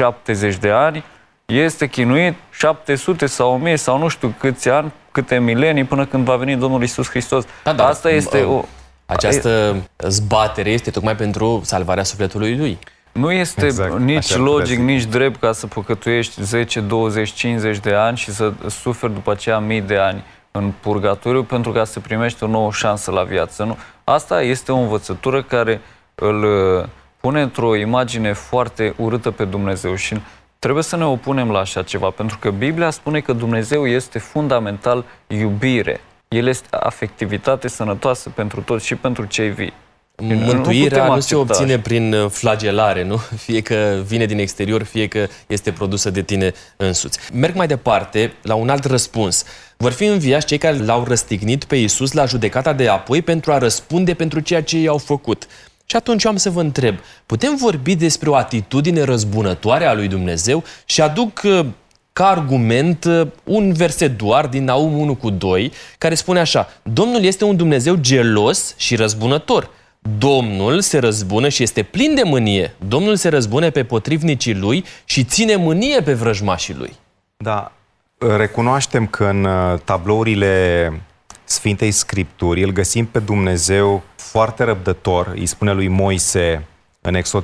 70 de ani, este chinuit 700 sau 1000 sau nu știu câți ani, câte milenii, până când va veni Domnul Iisus Hristos. Da, asta este această zbatere este tocmai pentru salvarea sufletului lui. Nu este nici logic, nici drept ca să păcătuiești 10, 20, 50 de ani și să suferi după aceea mii de ani în purgatoriu pentru ca să primești o nouă șansă la viață. Nu? Asta este o învățătură care îl pune într-o imagine foarte urâtă pe Dumnezeu și trebuie să ne opunem la așa ceva, pentru că Biblia spune că Dumnezeu este fundamental iubire. El este afectivitate sănătoasă pentru toți și pentru cei vii. Mântuirea nu se obține prin flagelare, nu? Fie că vine din exterior, fie că este produsă de tine însuți. Merg mai departe la un alt răspuns. Vor fi înviați cei care l-au răstignit pe Iisus la judecata de apoi pentru a răspunde pentru ceea ce i-au făcut. Și atunci eu am să vă întreb, putem vorbi despre o atitudine răzbunătoare a lui Dumnezeu? Și aduc ca argument un verset doar din Naum 1:2, care spune așa: Domnul este un Dumnezeu gelos și răzbunător. Domnul se răzbună și este plin de mânie. Domnul se răzbune pe potrivnicii lui și ține mânie pe vrăjmașii lui. Da, recunoaștem că în tablourile Sfintei Scripturi îl găsim pe Dumnezeu foarte răbdător. Îi spune lui Moise în Exod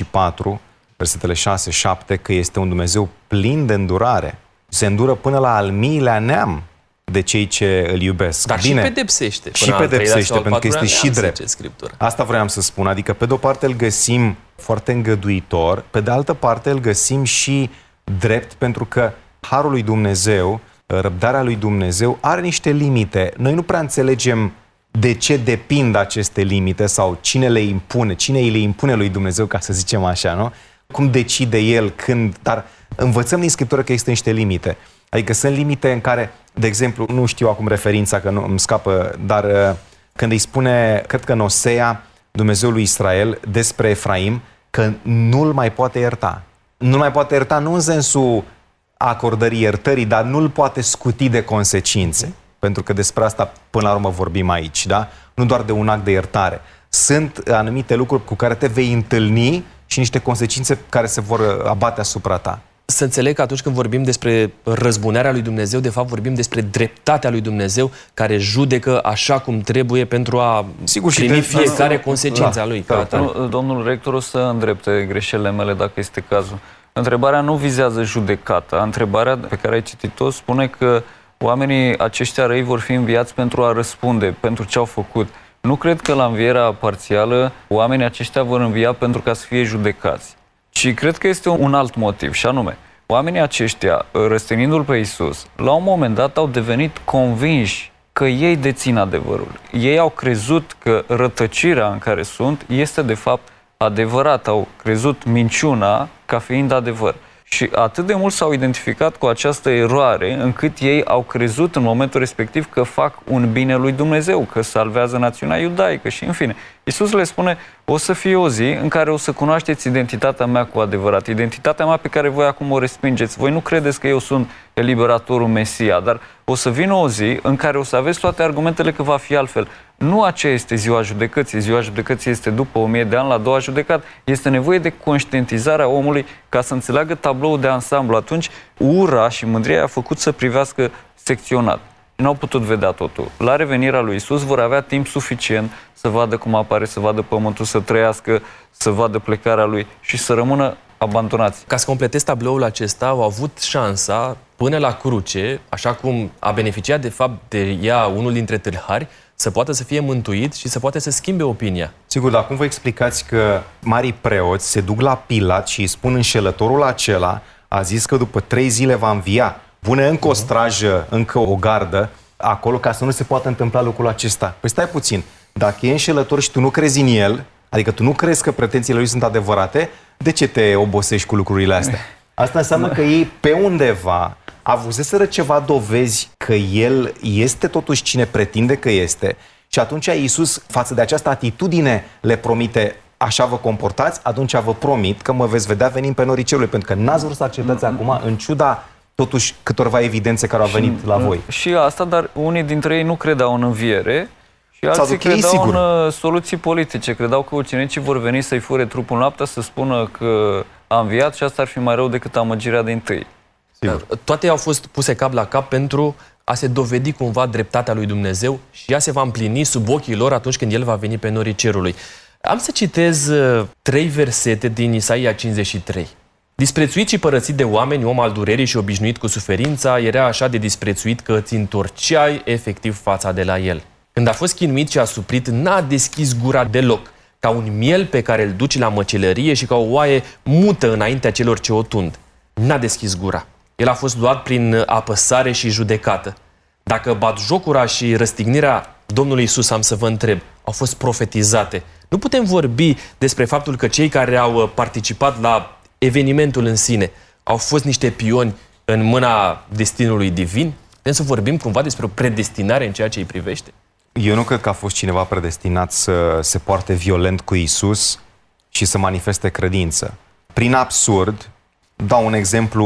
34, versetele 6-7, că este un Dumnezeu plin de îndurare. Se îndură până la al miilea neam de cei ce îl iubesc. Dar Bine, și pedepsește. Și pedepsește, pentru că este și drept. Scriptura. Asta vreau să spun. Adică, pe de-o parte îl găsim foarte îngăduitor, pe de altă parte îl găsim și drept, pentru că harul lui Dumnezeu, răbdarea lui Dumnezeu are niște limite. Noi nu prea înțelegem de ce depind aceste limite sau cine le impune, cine îi le impune lui Dumnezeu, ca să zicem așa, nu? Cum decide El, când... Dar învățăm din Scriptură că există niște limite. Adică sunt limite în care, de exemplu, nu știu acum referința, că nu îmi scapă, dar când îi spune, cred că în Osea, Dumnezeul lui Israel, despre Efraim, că nu-l mai poate ierta. Nu-l mai poate ierta nu în sensul acordării iertării, dar nu-l poate scuti de consecințe. Pentru că despre asta până la urmă vorbim aici, da? Nu doar de un act de iertare. Sunt anumite lucruri cu care te vei întâlni și niște consecințe care se vor abate asupra ta. Să înțeleg că atunci când vorbim despre răzbunarea lui Dumnezeu, de fapt vorbim despre dreptatea lui Dumnezeu, care judecă așa cum trebuie pentru a primi fiecare consecința lui. Domnul rector o să îndrepte greșelile mele dacă este cazul. Întrebarea nu vizează judecata. Întrebarea pe care ai citit-o spune că oamenii aceștia răi vor fi înviați pentru a răspunde pentru ce au făcut. Nu cred că la învierea parțială oamenii aceștia vor învia pentru ca să fie judecați. Și cred că este un alt motiv, și anume, oamenii aceștia, răstignindu-L pe Iisus, la un moment dat au devenit convinși că ei dețin adevărul. Ei au crezut că rătăcirea în care sunt este de fapt adevărat, au crezut minciuna ca fiind adevăr. Și atât de mult s-au identificat cu această eroare, încât ei au crezut în momentul respectiv că fac un bine lui Dumnezeu, că salvează națiunea iudaică și în fine. Iisus le spune, o să fie o zi în care o să cunoașteți identitatea mea cu adevărat, identitatea mea pe care voi acum o respingeți. Voi nu credeți că eu sunt eliberatorul Mesia, dar o să vină o zi în care o să aveți toate argumentele că va fi altfel. Nu aceea este ziua judecății. Ziua judecății este după 1000 de ani, la doua judecat. Este nevoie de conștientizarea omului ca să înțeleagă tabloul de ansamblu. Atunci, ura și mândria i-a făcut să privească secționat. N-au putut vedea totul. La revenirea lui Iisus vor avea timp suficient să vadă cum apare, să vadă pământul, să trăiască, să vadă plecarea lui și să rămână abandonați. Ca să completez tabloul acesta, au avut șansa până la cruce, așa cum a beneficiat de fapt de ea unul dintre tâlhari, să poată să fie mântuit și să poate să schimbe opinia. Sigur, dar cum vă explicați că marii preoți se duc la Pilat și îi spun înșelătorul acela a zis că după 3 zile va învia. Pune încă o strajă, încă o gardă acolo ca să nu se poată întâmpla lucrul acesta. Păi stai puțin, dacă e înșelător și tu nu crezi în el, adică tu nu crezi că pretențiile lui sunt adevărate, de ce te obosești cu lucrurile astea? Asta înseamnă că ei pe undeva avuseseră ceva dovezi că el este totuși cine pretinde că este și atunci Iisus, față de această atitudine, le promite: așa vă comportați, atunci vă promit că mă veți vedea venind pe norii cerului, pentru că n-ați vrut să acceptați acum, în ciuda totuși câtorva evidențe care au venit la voi. Și asta, dar unii dintre ei nu credeau în înviere și alții credeau în soluții politice. Credeau că ucenicii vor veni să-i fure trupul noaptea, să spună că a înviat și asta ar fi mai rău decât amăgirea dintâi. Toate au fost puse cap la cap pentru a se dovedi cumva dreptatea lui Dumnezeu și ea se va împlini sub ochii lor atunci când El va veni pe norii cerului. Am să citez 3 versete din Isaia 53. Disprețuit și părăsit de oameni, om al durerii și obișnuit cu suferința, era așa de disprețuit că îți întorceai efectiv fața de la El. Când a fost chinuit și asuprit, n-a deschis gura deloc, ca un miel pe care îl duci la măcelărie și ca o oaie mută înaintea celor ce o tund. N-a deschis gura. El a fost luat prin apăsare și judecată. Dacă batjocura și răstignirea Domnului Iisus, am să vă întreb, au fost profetizate, nu putem vorbi despre faptul că cei care au participat la evenimentul în sine au fost niște pioni în mâna destinului divin? Putem să vorbim cumva despre o predestinare în ceea ce îi privește? Eu nu cred că a fost cineva predestinat să se poarte violent cu Iisus și să manifeste credință. Prin absurd, dau un exemplu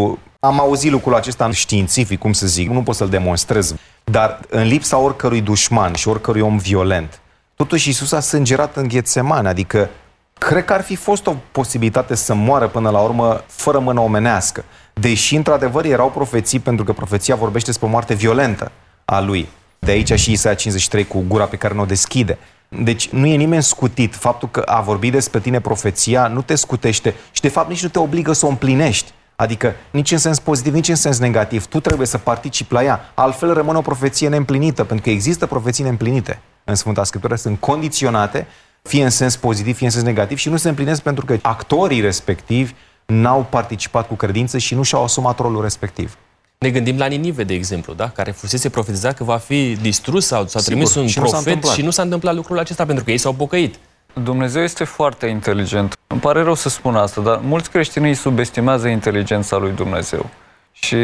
Am auzit lucrul acesta științific, cum să zic, nu pot să-l demonstrez, dar în lipsa oricărui dușman și oricărui om violent, totuși Iisus a sângerat în Ghetsemane, adică cred că ar fi fost o posibilitate să moară până la urmă fără mână omenească. Deși, într-adevăr, erau profeții, pentru că profeția vorbește despre o moarte violentă a lui. De aici și Isaia 53 cu gura pe care nu o deschide. Deci nu e nimeni scutit. Faptul că a vorbit despre tine profeția nu te scutește și, de fapt, nici nu te obligă să o împlinești. Adică nici în sens pozitiv, nici în sens negativ. Tu trebuie să participi la ea. Altfel rămâne o profeție neîmplinită, pentru că există profeții neîmplinite în Sfânta Scriptură, sunt condiționate, fie în sens pozitiv, fie în sens negativ, și nu se împlinesc pentru că actorii respectivi n-au participat cu credință și nu și-au asumat rolul respectiv. Ne gândim la Ninive, de exemplu, da? Care fusese profetizat că va fi distrus sau s-a trimis un profet și nu s-a întâmplat lucrul acesta pentru că ei s-au pocăit. Dumnezeu este foarte inteligent. Îmi pare rău să spun asta, dar mulți creștini îi subestimează inteligența lui Dumnezeu. Și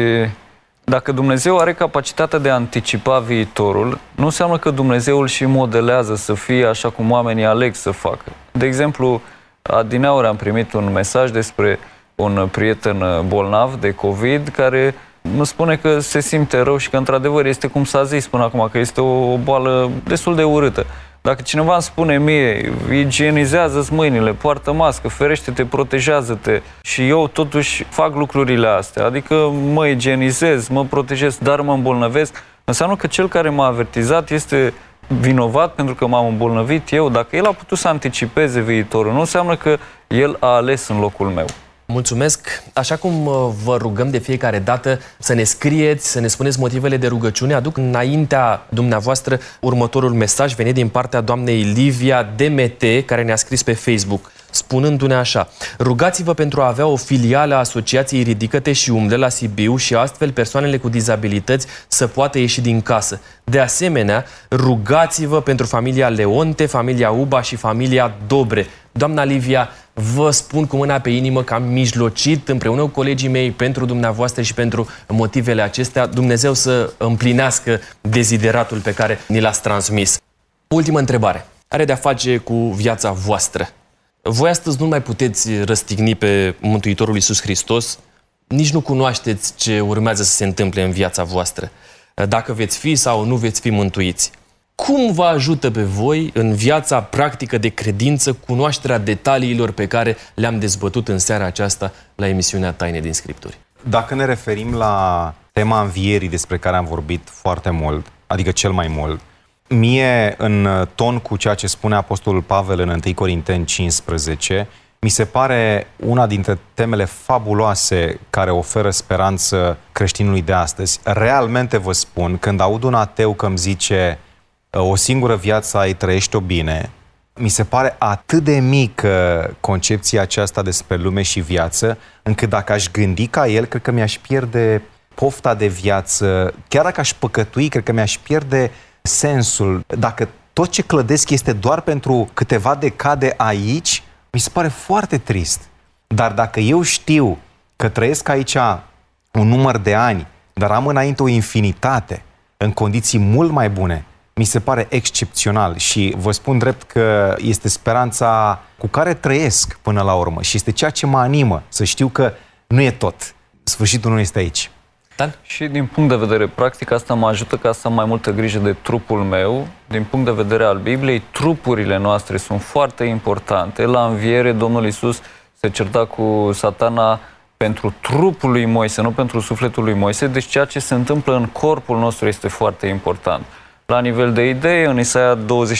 dacă Dumnezeu are capacitatea de a anticipa viitorul, nu înseamnă că Dumnezeu îl și modelează să fie așa cum oamenii aleg să facă. De exemplu, adineauri am primit un mesaj despre un prieten bolnav de COVID care îmi spune că se simte rău și că într-adevăr este cum s-a zis până acum, că este o boală destul de urâtă. Dacă cineva îmi spune mie, igienizează-ți mâinile, poartă mască, ferește-te, protejează-te, și eu totuși fac lucrurile astea, adică mă igienizez, mă protejez, dar mă îmbolnăvesc, înseamnă că cel care m-a avertizat este vinovat pentru că m-am îmbolnăvit eu. Dacă el a putut să anticipeze viitorul, nu înseamnă că el a ales în locul meu. Mulțumesc! Așa cum vă rugăm de fiecare dată să ne scrieți, să ne spuneți motivele de rugăciune, aduc înaintea dumneavoastră următorul mesaj venit din partea doamnei Livia DMT, care ne-a scris pe Facebook, spunându-ne așa: rugați-vă pentru a avea o filială a Asociației Ridică-te și Umble la Sibiu și astfel persoanele cu dizabilități să poată ieși din casă. De asemenea, rugați-vă pentru familia Leonte, familia Uba și familia Dobre. Doamna Livia, vă spun cu mâna pe inimă că am mijlocit împreună cu colegii mei pentru dumneavoastră și pentru motivele acestea. Dumnezeu să împlinească dezideratul pe care ni l-ați transmis. Ultimă întrebare. Are de-a face cu viața voastră. Voi astăzi nu mai puteți răstigni pe Mântuitorul Iisus Hristos, nici nu cunoașteți ce urmează să se întâmple în viața voastră, dacă veți fi sau nu veți fi mântuiți. Cum vă ajută pe voi în viața practică de credință cunoașterea detaliilor pe care le-am dezbătut în seara aceasta la emisiunea Taine din Scripturi? Dacă ne referim la tema învierii despre care am vorbit foarte mult, adică cel mai mult, mie, în ton cu ceea ce spune Apostolul Pavel în 1 Corinteni 15, mi se pare una dintre temele fabuloase care oferă speranță creștinului de astăzi. Realmente vă spun, când aud un ateu că îmi zice o singură viață ai, trăiești-o bine, mi se pare atât de mică concepția aceasta despre lume și viață, încât dacă aș gândi ca el, cred că mi-aș pierde pofta de viață. Chiar dacă aș păcătui, cred că mi-aș pierde sensul. Dacă tot ce clădesc este doar pentru câteva decade aici, mi se pare foarte trist. Dar dacă eu știu că trăiesc aici un număr de ani, dar am înainte o infinitate, în condiții mult mai bune, mi se pare excepțional și vă spun drept că este speranța cu care trăiesc până la urmă și este ceea ce mă animă să știu că nu e tot. Sfârșitul nu este aici. Dan? Și din punct de vedere practic, asta mă ajută ca să am mai multă grijă de trupul meu. Din punct de vedere al Bibliei, trupurile noastre sunt foarte importante. La înviere, Domnul Iisus se certa cu Satana pentru trupul lui Moise, nu pentru sufletul lui Moise. Deci ceea ce se întâmplă în corpul nostru este foarte important. La nivel de idee, în Isaia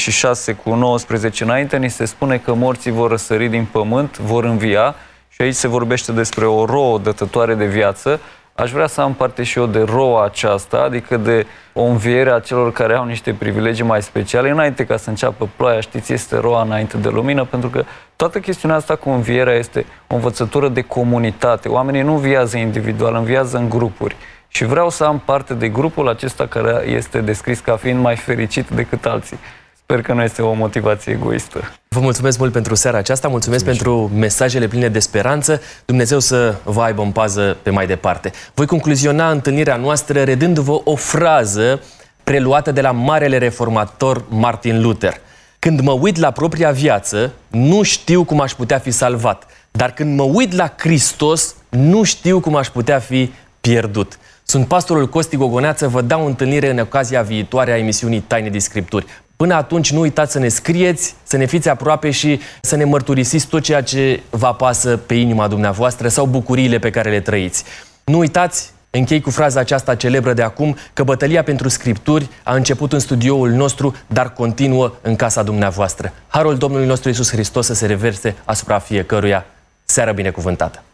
26 cu 19 înainte, ni se spune că morții vor răsări din pământ, vor învia, și aici se vorbește despre o roă dătătoare de viață. Aș vrea să am parte și eu de roa aceasta, adică de o înviere a celor care au niște privilegii mai speciale. Înainte ca să înceapă ploaia, știți, este roa înainte de lumină, pentru că toată chestiunea asta cu învierea este o învățătură de comunitate. Oamenii nu înviază individual, înviază în grupuri. Și vreau să am parte de grupul acesta care este descris ca fiind mai fericit decât alții. Sper că nu este o motivație egoistă. Vă mulțumesc mult pentru seara aceasta, mulțumesc pentru mesajele pline de speranță. Dumnezeu să vă aibă în pază pe mai departe. Voi concluziona întâlnirea noastră redându-vă o frază preluată de la marele reformator Martin Luther. Când mă uit la propria viață, nu știu cum aș putea fi salvat, dar când mă uit la Hristos, nu știu cum aș putea fi pierdut. Sunt pastorul Costi Gogoneață, vă dau întâlnire în ocazia viitoare a emisiunii Taine din Scripturi. Până atunci nu uitați să ne scrieți, să ne fiți aproape și să ne mărturisiți tot ceea ce vă apasă pe inima dumneavoastră sau bucuriile pe care le trăiți. Nu uitați, închei cu fraza aceasta celebră de acum, că bătălia pentru Scripturi a început în studioul nostru, dar continuă în casa dumneavoastră. Harul Domnului nostru Iisus Hristos să se reverse asupra fiecăruia. Seară binecuvântată!